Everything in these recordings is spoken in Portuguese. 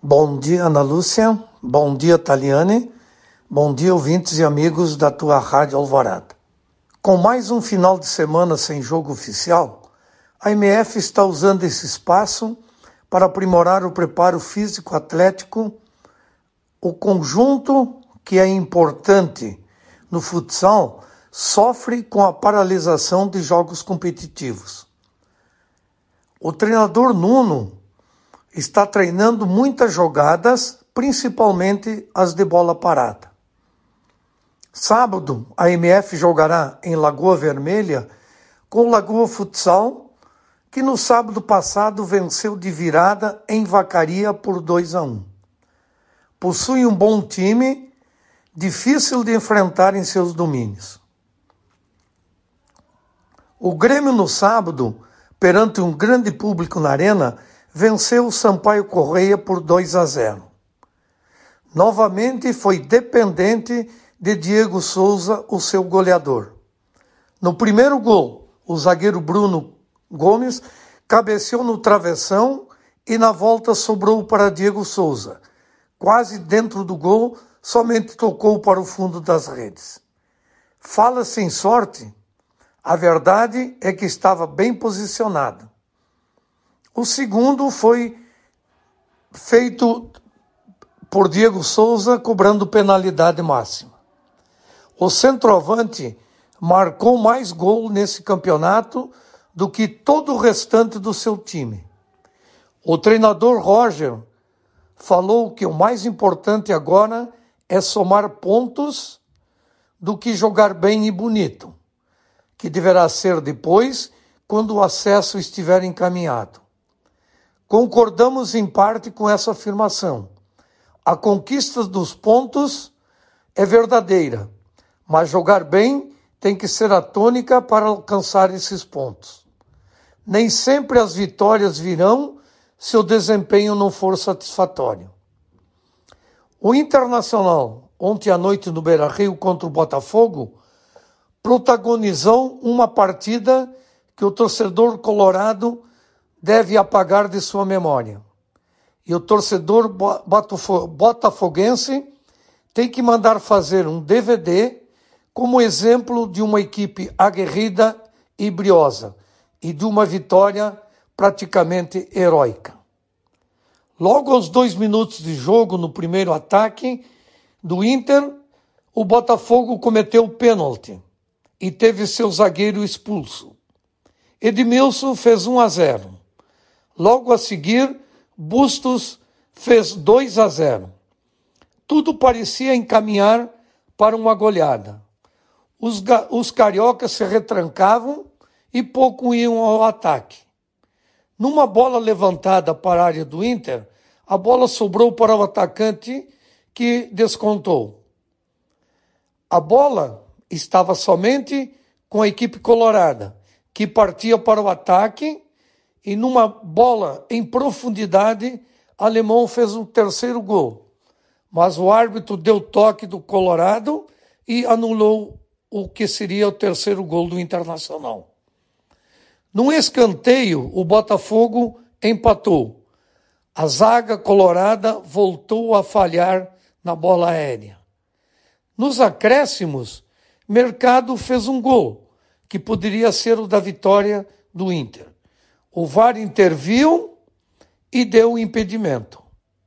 Bom dia, Ana Lúcia. Bom dia, Taliane. Bom dia, ouvintes e amigos da tua Rádio Alvorada. Com mais um final de semana sem jogo oficial, a MF está usando esse espaço para aprimorar o preparo físico-atlético, o conjunto que é importante no futsal sofre com a paralisação de jogos competitivos. O treinador Nuno está treinando muitas jogadas, principalmente as de bola parada. Sábado, a MF jogará em Lagoa Vermelha com o Lagoa Futsal, que no sábado passado venceu de virada em Vacaria por 2-1. Possui um bom time, difícil de enfrentar em seus domínios. O Grêmio no sábado, perante um grande público na arena, venceu o Sampaio Corrêa por 2-0. Novamente foi dependente de Diego Souza, o seu goleador. No primeiro gol, o zagueiro Bruno Gomes cabeceou no travessão e na volta sobrou para Diego Souza. Quase dentro do gol, somente tocou para o fundo das redes. Fala-se em sorte? A verdade é que estava bem posicionado. O segundo foi feito por Diego Souza, cobrando penalidade máxima. O centroavante marcou mais gol nesse campeonato do que todo o restante do seu time. O treinador Roger falou que o mais importante agora é somar pontos do que jogar bem e bonito, que deverá ser depois, quando o acesso estiver encaminhado. Concordamos em parte com essa afirmação. A conquista dos pontos é verdadeira, mas jogar bem tem que ser a tônica para alcançar esses pontos. Nem sempre as vitórias virão se o desempenho não for satisfatório. O Internacional, ontem à noite no Beira-Rio contra o Botafogo, protagonizou uma partida que o torcedor colorado deve apagar de sua memória. E o torcedor botafoguense tem que mandar fazer um DVD como exemplo de uma equipe aguerrida e briosa e de uma vitória praticamente heróica. Logo aos 2 minutos de jogo, no primeiro ataque do Inter, o Botafogo cometeu pênalti e teve seu zagueiro expulso. Edmilson fez 1-0. Logo a seguir, Bustos fez 2-0. Tudo parecia encaminhar para uma goleada. Os cariocas se retrancavam e pouco iam ao ataque. Numa bola levantada para a área do Inter, a bola sobrou para o atacante que descontou. A bola estava somente com a equipe colorada, que partia para o ataque. E numa bola em profundidade, Alemão fez um terceiro gol. Mas o árbitro deu toque do Colorado e anulou o que seria o terceiro gol do Internacional. Num escanteio, o Botafogo empatou. A zaga colorada voltou a falhar na bola aérea. Nos acréscimos, Mercado fez um gol, que poderia ser o da vitória do Inter. O VAR interviu e deu o impedimento.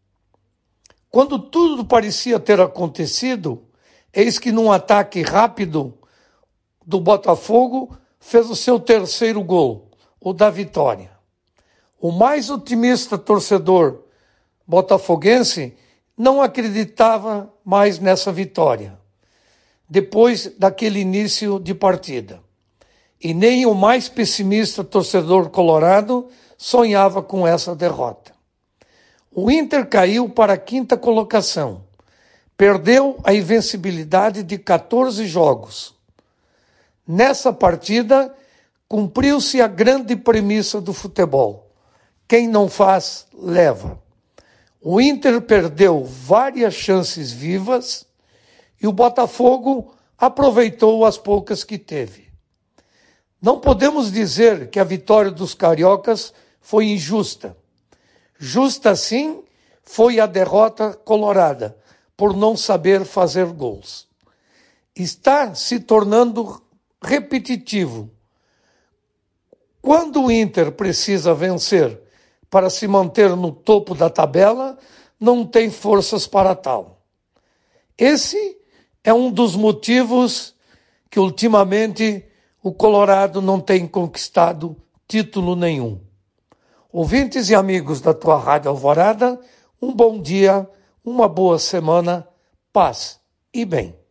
Quando tudo parecia ter acontecido, eis que num ataque rápido do Botafogo fez o seu terceiro gol, o da vitória. O mais otimista torcedor botafoguense não acreditava mais nessa vitória, depois daquele início de partida. E nem o mais pessimista torcedor colorado sonhava com essa derrota. O Inter caiu para a 5ª colocação. Perdeu a invencibilidade de 14 jogos. Nessa partida, cumpriu-se a grande premissa do futebol. Quem não faz, leva. O Inter perdeu várias chances vivas e o Botafogo aproveitou as poucas que teve. Não podemos dizer que a vitória dos cariocas foi injusta. Justa sim foi a derrota colorada por não saber fazer gols. Está se tornando repetitivo. Quando o Inter precisa vencer para se manter no topo da tabela, não tem forças para tal. Esse é um dos motivos que ultimamente o Colorado não tem conquistado título nenhum. Ouvintes e amigos da tua Rádio Alvorada, um bom dia, uma boa semana, paz e bem.